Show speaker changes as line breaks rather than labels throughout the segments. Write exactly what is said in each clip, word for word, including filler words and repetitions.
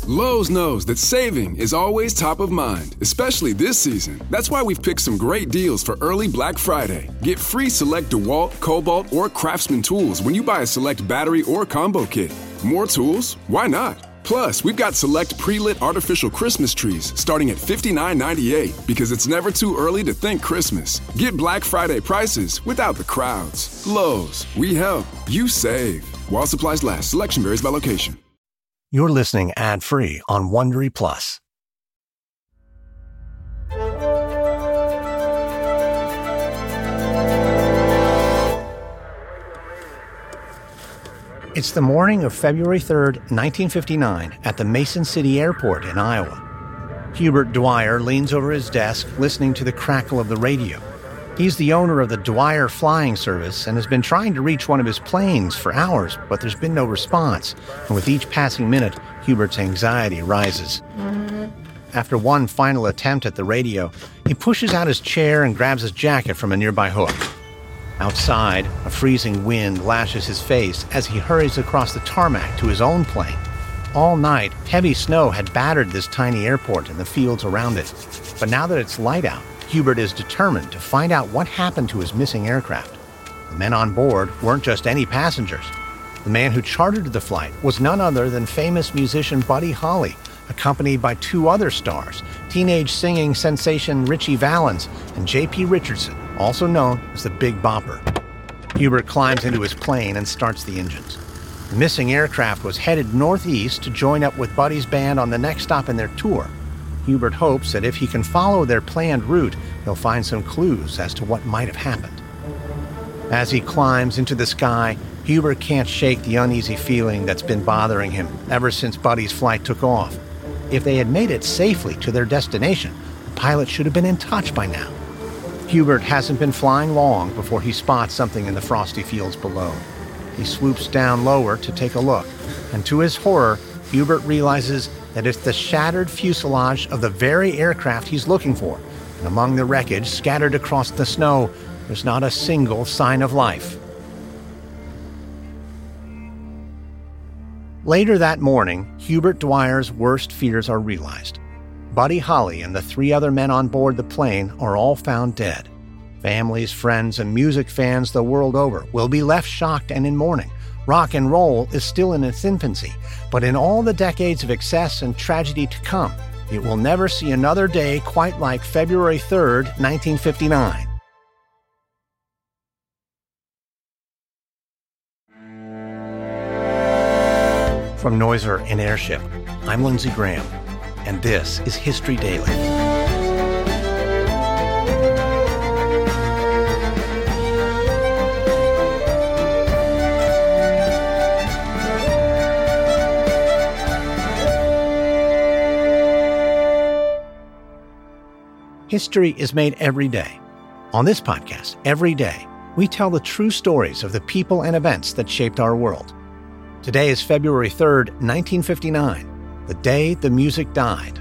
Lowe's knows that saving is always top of mind, especially this season. That's why we've picked some great deals for early Black Friday. Get free select DeWalt, Cobalt, or Craftsman tools when you buy a select battery or combo kit. More tools? Why not? Plus, we've got select pre-lit artificial Christmas trees starting at fifty-nine ninety-eight because it's never too early to think Christmas. Get Black Friday prices without the crowds. Lowe's, we help, you save. While supplies last, selection varies by location.
You're listening ad-free on Wondery Plus. It's the morning of February third, nineteen fifty-nine, at the Mason City Airport in Iowa. Hubert Dwyer leans over his desk, listening to the crackle of the radio. He's the owner of the Dwyer Flying Service and has been trying to reach one of his planes for hours, but there's been no response. And with each passing minute, Hubert's anxiety rises. After one final attempt at the radio, he pushes out his chair and grabs his jacket from a nearby hook. Outside, a freezing wind lashes his face as he hurries across the tarmac to his own plane. All night, heavy snow had battered this tiny airport and the fields around it. But now that it's light out, Hubert is determined to find out what happened to his missing aircraft. The men on board weren't just any passengers. The man who chartered the flight was none other than famous musician Buddy Holly, accompanied by two other stars, teenage singing sensation Ritchie Valens and J P Richardson, also known as the Big Bopper. Hubert climbs into his plane and starts the engines. The missing aircraft was headed northeast to join up with Buddy's band on the next stop in their tour. Hubert hopes that if he can follow their planned route, he'll find some clues as to what might have happened. As he climbs into the sky, Hubert can't shake the uneasy feeling that's been bothering him ever since Buddy's flight took off. If they had made it safely to their destination, the pilot should have been in touch by now. Hubert hasn't been flying long before he spots something in the frosty fields below. He swoops down lower to take a look, and to his horror, Hubert realizes that it's the shattered fuselage of the very aircraft he's looking for, and among the wreckage scattered across the snow, there's not a single sign of life. Later that morning, Hubert Dwyer's worst fears are realized. Buddy Holly and the three other men on board the plane are all found dead. Families, friends, and music fans the world over will be left shocked and in mourning. Rock and roll is still in its infancy, but in all the decades of excess and tragedy to come, it will never see another day quite like February third, nineteen fifty-nine. From Noiser and Airship, I'm Lindsey Graham, and this is History Daily. History is made every day. On this podcast, every day, we tell the true stories of the people and events that shaped our world. Today is February third, nineteen fifty-nine, the day the music died.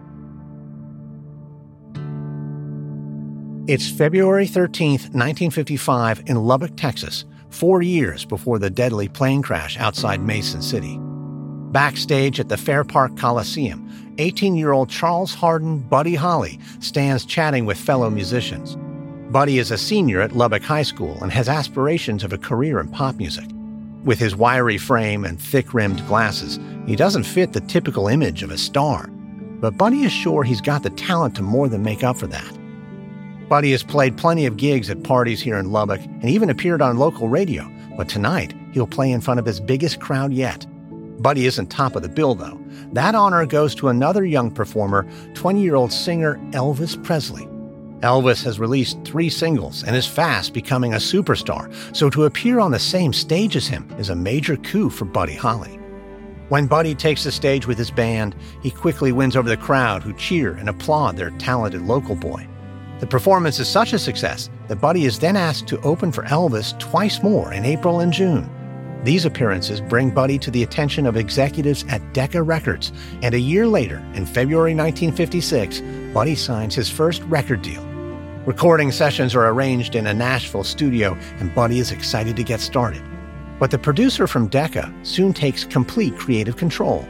It's February thirteenth, nineteen fifty-five in Lubbock, Texas, four years before the deadly plane crash outside Mason City. Backstage at the Fair Park Coliseum, eighteen-year-old Charles Hardin Buddy Holly stands chatting with fellow musicians. Buddy is a senior at Lubbock High School and has aspirations of a career in pop music. With his wiry frame and thick-rimmed glasses, he doesn't fit the typical image of a star. But Buddy is sure he's got the talent to more than make up for that. Buddy has played plenty of gigs at parties here in Lubbock and even appeared on local radio, but tonight he'll play in front of his biggest crowd yet. Buddy isn't top of the bill, though. That honor goes to another young performer, twenty-year-old singer Elvis Presley. Elvis has released three singles and is fast becoming a superstar, so to appear on the same stage as him is a major coup for Buddy Holly. When Buddy takes the stage with his band, he quickly wins over the crowd who cheer and applaud their talented local boy. The performance is such a success that Buddy is then asked to open for Elvis twice more in April and June. These appearances bring Buddy to the attention of executives at Decca Records, and a year later, in February nineteen fifty-six, Buddy signs his first record deal. Recording sessions are arranged in a Nashville studio, and Buddy is excited to get started. But the producer from Decca soon takes complete creative control.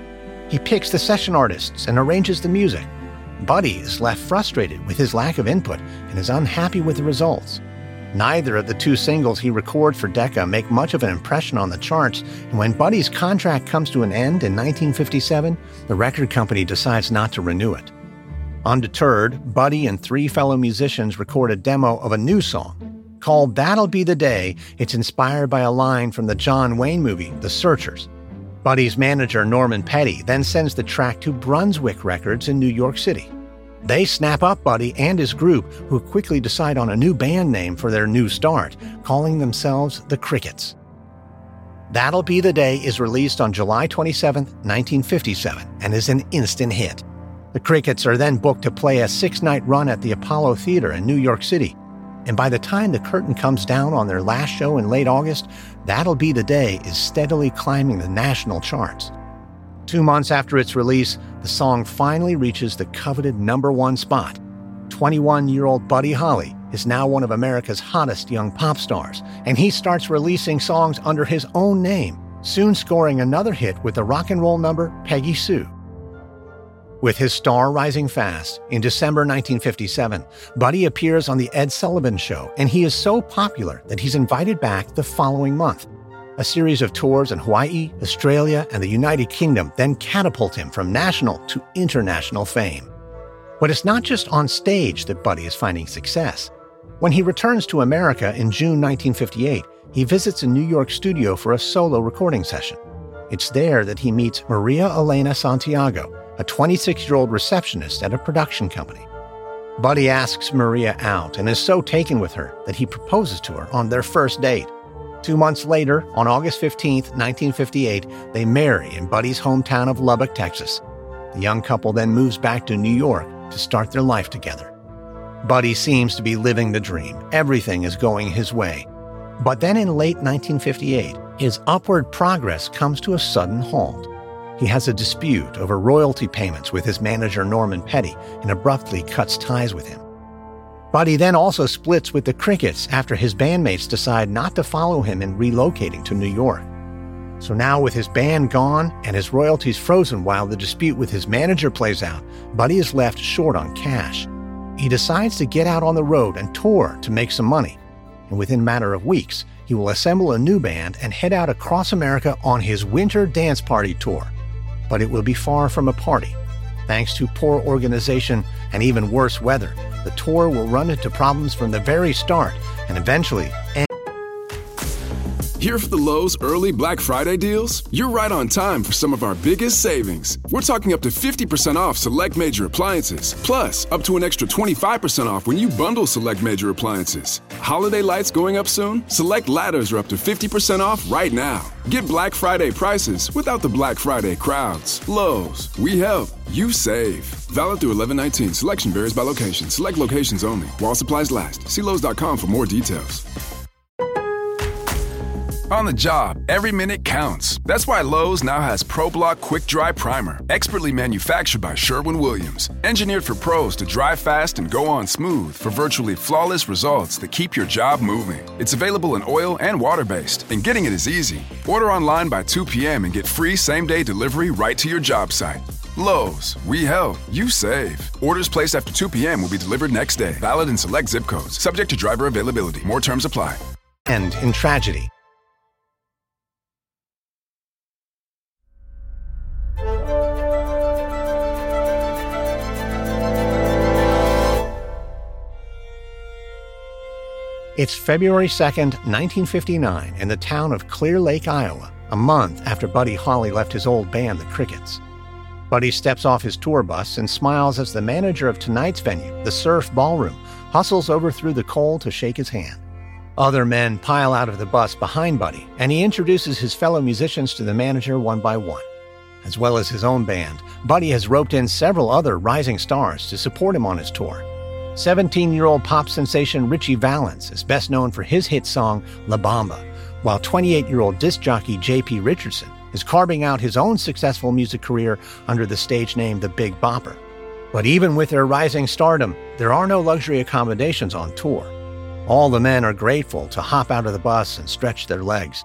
He picks the session artists and arranges the music. Buddy is left frustrated with his lack of input and is unhappy with the results. Neither of the two singles he records for Decca make much of an impression on the charts, and when Buddy's contract comes to an end in nineteen fifty-seven, the record company decides not to renew it. Undeterred, Buddy and three fellow musicians record a demo of a new song. Called That'll Be the Day, it's inspired by a line from the John Wayne movie, The Searchers. Buddy's manager, Norman Petty, then sends the track to Brunswick Records in New York City. They snap up Buddy and his group, who quickly decide on a new band name for their new start, calling themselves the Crickets. That'll Be the Day is released on July twenty-seventh, nineteen fifty-seven, and is an instant hit. The Crickets are then booked to play a six-night run at the Apollo Theater in New York City. And by the time the curtain comes down on their last show in late August, That'll Be the Day is steadily climbing the national charts. Two months after its release, the song finally reaches the coveted number one spot. twenty-one-year-old Buddy Holly is now one of America's hottest young pop stars, and he starts releasing songs under his own name, soon scoring another hit with the rock and roll number Peggy Sue. With his star rising fast, in December nineteen fifty-seven, Buddy appears on The Ed Sullivan Show, and he is so popular that he's invited back the following month. A series of tours in Hawaii, Australia, and the United Kingdom then catapult him from national to international fame. But it's not just on stage that Buddy is finding success. When he returns to America in June nineteen fifty-eight, he visits a New York studio for a solo recording session. It's there that he meets Maria Elena Santiago, a twenty-six-year-old receptionist at a production company. Buddy asks Maria out and is so taken with her that he proposes to her on their first date. Two months later, on August fifteenth, nineteen fifty-eight, they marry in Buddy's hometown of Lubbock, Texas. The young couple then moves back to New York to start their life together. Buddy seems to be living the dream. Everything is going his way. But then in late nineteen fifty-eight, his upward progress comes to a sudden halt. He has a dispute over royalty payments with his manager Norman Petty and abruptly cuts ties with him. Buddy then also splits with the Crickets after his bandmates decide not to follow him in relocating to New York. So now with his band gone and his royalties frozen while the dispute with his manager plays out, Buddy is left short on cash. He decides to get out on the road and tour to make some money. And within a matter of weeks, he will assemble a new band and head out across America on his winter dance party tour. But it will be far from a party. Thanks to poor organization and even worse weather, the tour will run into problems from the very start and eventually end.
Here for the Lowe's early Black Friday deals? You're right on time for some of our biggest savings. We're talking up to fifty percent off select major appliances, plus up to an extra twenty-five percent off when you bundle select major appliances. Holiday lights going up soon? Select ladders are up to fifty percent off right now. Get Black Friday prices without the Black Friday crowds. Lowe's, we help, you save. Valid through eleven nineteen. Selection varies by location. Select locations only. While supplies last. See Lowe's dot com for more details. On the job, every minute counts. That's why Lowe's now has ProBlock Quick Dry Primer, expertly manufactured by Sherwin-Williams. Engineered for pros to dry fast and go on smooth for virtually flawless results that keep your job moving. It's available in oil and water-based, and getting it is easy. Order online by two p.m. and get free same-day delivery right to your job site. Lowe's, we help, you save. Orders placed after two p.m. will be delivered next day. Valid in select zip codes. Subject to driver availability. More terms apply.
End in tragedy. It's February second, nineteen fifty-nine, in the town of Clear Lake, Iowa, a month after Buddy Holly left his old band, the Crickets. Buddy steps off his tour bus and smiles as the manager of tonight's venue, the Surf Ballroom, hustles over through the cold to shake his hand. Other men pile out of the bus behind Buddy, and he introduces his fellow musicians to the manager one by one. As well as his own band, Buddy has roped in several other rising stars to support him on his tour. seventeen-year-old pop sensation Ritchie Valens is best known for his hit song La Bamba, while twenty-eight-year-old disc jockey J P Richardson is carving out his own successful music career under the stage name The Big Bopper. But even with their rising stardom, there are no luxury accommodations on tour. All the men are grateful to hop out of the bus and stretch their legs.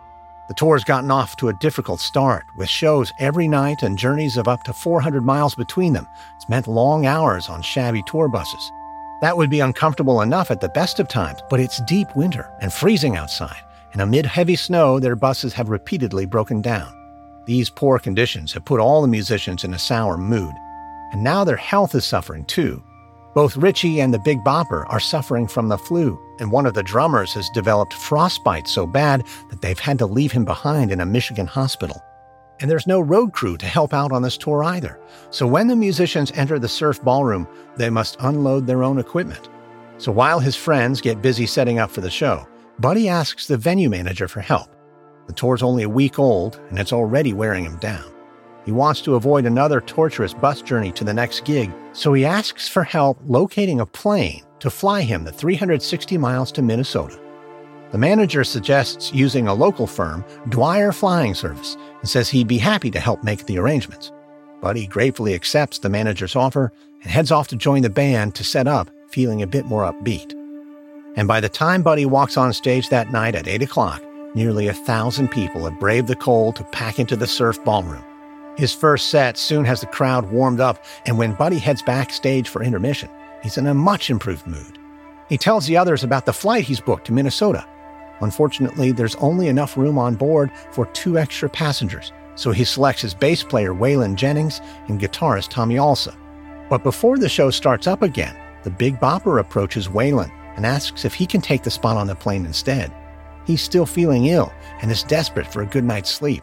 The tour's gotten off to a difficult start, with shows every night and journeys of up to four hundred miles between them. It's meant long hours on shabby tour buses. That would be uncomfortable enough at the best of times, but it's deep winter and freezing outside, and amid heavy snow, their buses have repeatedly broken down. These poor conditions have put all the musicians in a sour mood, and now their health is suffering too. Both Ritchie and the Big Bopper are suffering from the flu, and one of the drummers has developed frostbite so bad that they've had to leave him behind in a Michigan hospital. And there's no road crew to help out on this tour either. So when the musicians enter the Surf Ballroom, they must unload their own equipment. So while his friends get busy setting up for the show, Buddy asks the venue manager for help. The tour's only a week old, and it's already wearing him down. He wants to avoid another torturous bus journey to the next gig, so he asks for help locating a plane to fly him the three hundred sixty miles to Minnesota. The manager suggests using a local firm, Dwyer Flying Service, and says he'd be happy to help make the arrangements. Buddy gratefully accepts the manager's offer and heads off to join the band to set up, feeling a bit more upbeat. And by the time Buddy walks on stage that night at eight o'clock, nearly a thousand people have braved the cold to pack into the Surf Ballroom. His first set soon has the crowd warmed up, and when Buddy heads backstage for intermission, he's in a much improved mood. He tells the others about the flight he's booked to Minnesota. Unfortunately, there's only enough room on board for two extra passengers, so he selects his bass player Waylon Jennings and guitarist Tommy Alsa. But before the show starts up again, the Big Bopper approaches Waylon and asks if he can take the spot on the plane instead. He's still feeling ill and is desperate for a good night's sleep.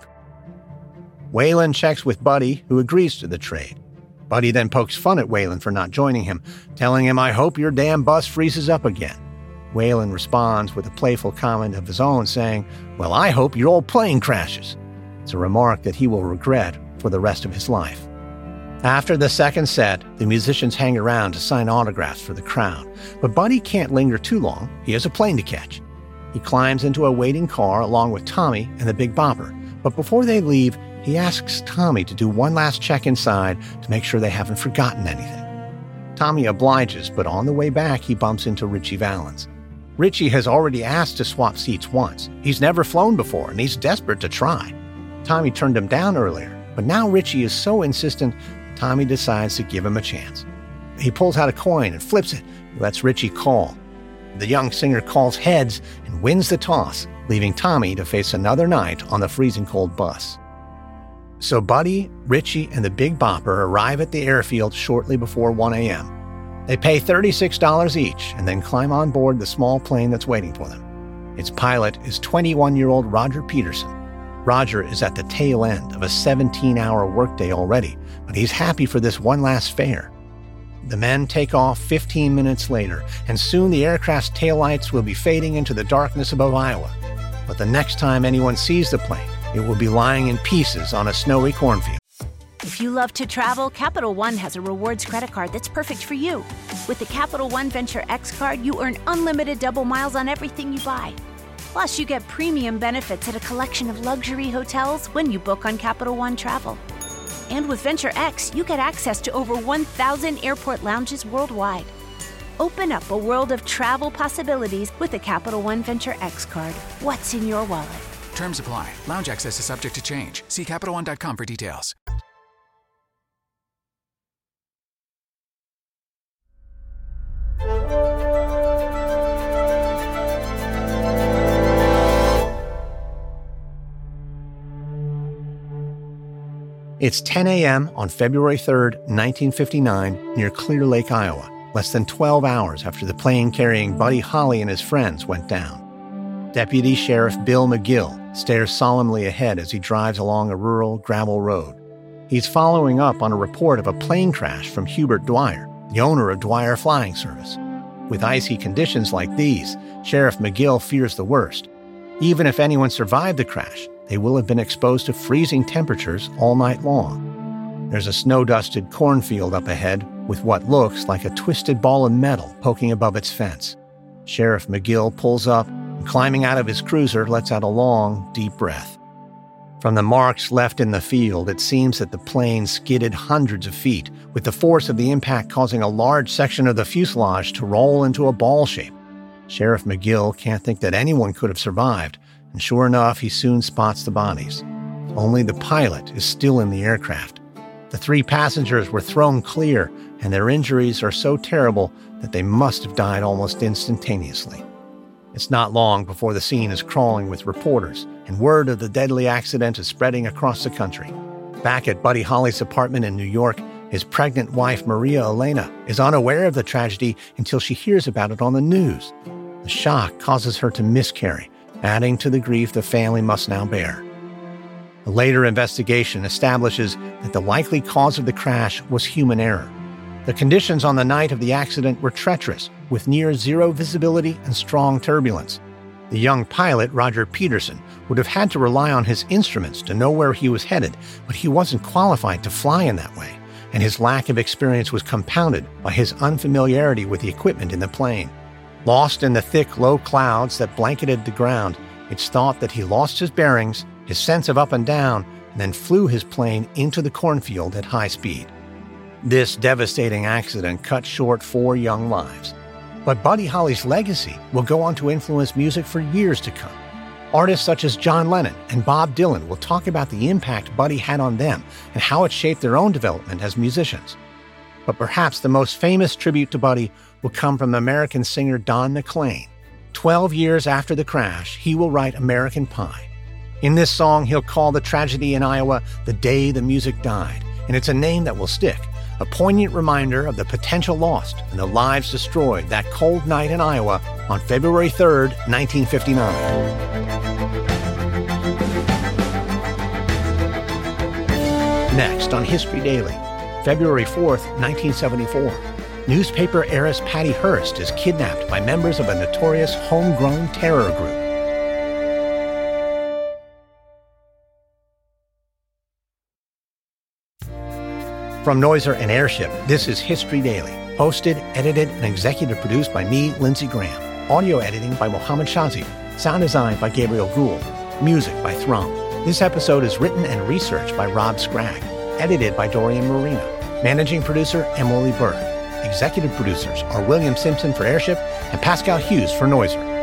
Waylon checks with Buddy, who agrees to the trade. Buddy then pokes fun at Waylon for not joining him, telling him, "I hope your damn bus freezes up again." Waylon responds with a playful comment of his own, saying, "Well, I hope your old plane crashes." It's a remark that he will regret for the rest of his life. After the second set, the musicians hang around to sign autographs for the crowd, but Buddy can't linger too long. He has a plane to catch. He climbs into a waiting car along with Tommy and the Big Bopper, but before they leave, he asks Tommy to do one last check inside to make sure they haven't forgotten anything. Tommy obliges, but on the way back, he bumps into Ritchie Valens. Ritchie has already asked to swap seats once. He's never flown before, and he's desperate to try. Tommy turned him down earlier, but now Ritchie is so insistent, Tommy decides to give him a chance. He pulls out a coin and flips it. He lets Ritchie call. The young singer calls heads and wins the toss, leaving Tommy to face another night on the freezing cold bus. So Buddy, Ritchie, and the Big Bopper arrive at the airfield shortly before one a.m. They pay thirty-six dollars each and then climb on board the small plane that's waiting for them. Its pilot is twenty-one-year-old Roger Peterson. Roger is at the tail end of a seventeen-hour workday already, but he's happy for this one last fare. The men take off fifteen minutes later, and soon the aircraft's taillights will be fading into the darkness above Iowa. But the next time anyone sees the plane, it will be lying in pieces on a snowy cornfield.
If you love to travel, Capital One has a rewards credit card that's perfect for you. With the Capital One Venture X card, you earn unlimited double miles on everything you buy. Plus, you get premium benefits at a collection of luxury hotels when you book on Capital One Travel. And with Venture X, you get access to over one thousand airport lounges worldwide. Open up a world of travel possibilities with the Capital One Venture X card. What's in your wallet?
Terms apply. Lounge access is subject to change. See Capital One dot com for details.
It's ten a.m. on February third, nineteen fifty-nine, near Clear Lake, Iowa, less than twelve hours after the plane carrying Buddy Holly and his friends went down. Deputy Sheriff Bill McGill stares solemnly ahead as he drives along a rural gravel road. He's following up on a report of a plane crash from Hubert Dwyer, the owner of Dwyer Flying Service. With icy conditions like these, Sheriff McGill fears the worst. Even if anyone survived the crash, they will have been exposed to freezing temperatures all night long. There's a snow-dusted cornfield up ahead with what looks like a twisted ball of metal poking above its fence. Sheriff McGill pulls up and, climbing out of his cruiser, lets out a long, deep breath. From the marks left in the field, it seems that the plane skidded hundreds of feet, with the force of the impact causing a large section of the fuselage to roll into a ball shape. Sheriff McGill can't think that anyone could have survived, and sure enough, he soon spots the bodies. Only the pilot is still in the aircraft. The three passengers were thrown clear, and their injuries are so terrible that they must have died almost instantaneously. It's not long before the scene is crawling with reporters, and word of the deadly accident is spreading across the country. Back at Buddy Holly's apartment in New York, his pregnant wife, Maria Elena, is unaware of the tragedy until she hears about it on the news. The shock causes her to miscarry, adding to the grief the family must now bear. A later investigation establishes that the likely cause of the crash was human error. The conditions on the night of the accident were treacherous, with near-zero visibility and strong turbulence. The young pilot, Roger Peterson, would have had to rely on his instruments to know where he was headed, but he wasn't qualified to fly in that way, and his lack of experience was compounded by his unfamiliarity with the equipment in the plane. Lost in the thick, low clouds that blanketed the ground, it's thought that he lost his bearings, his sense of up and down, and then flew his plane into the cornfield at high speed. This devastating accident cut short four young lives. But Buddy Holly's legacy will go on to influence music for years to come. Artists such as John Lennon and Bob Dylan will talk about the impact Buddy had on them and how it shaped their own development as musicians. But perhaps the most famous tribute to Buddy will come from American singer Don McLean. Twelve years after the crash, he will write American Pie. In this song, he'll call the tragedy in Iowa the day the music died, and it's a name that will stick, a poignant reminder of the potential lost and the lives destroyed that cold night in Iowa on February third, nineteen fifty-nine. Next on History Daily, February fourth, nineteen seventy-four. Newspaper heiress Patty Hearst is kidnapped by members of a notorious homegrown terror group. From Noiser and Airship, this is History Daily, hosted, edited, and executive produced by me, Lindsey Graham. Audio editing by Mohammed Shazib. Sound design by Gabriel Gould. Music by Thrum. This episode is written and researched by Rob Scragg. Edited by Dorian Marina. Managing producer, Emily Burke. Executive producers are William Simpson for Airship and Pascal Hughes for Noiser.